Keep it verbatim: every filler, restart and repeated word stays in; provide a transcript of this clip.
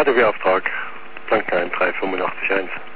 K D W-Auftrag, Blankenheim drei fünf acht eins.